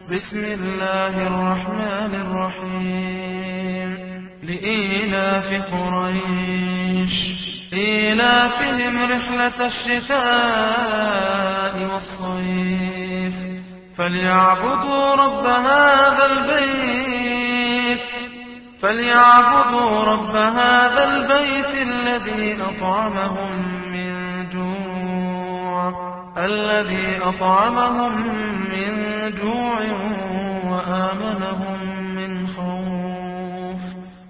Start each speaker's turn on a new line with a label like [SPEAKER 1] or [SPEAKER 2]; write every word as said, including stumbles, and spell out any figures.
[SPEAKER 1] بسم الله الرحمن الرحيم لإيلاف قريش إيلافهم رحلة الشتاء والصيف فليعبدوا رب هذا البيت فليعبدوا رب هذا البيت الذي أطعمهم من جوع الذي أطعمهم من جوع وآمنهم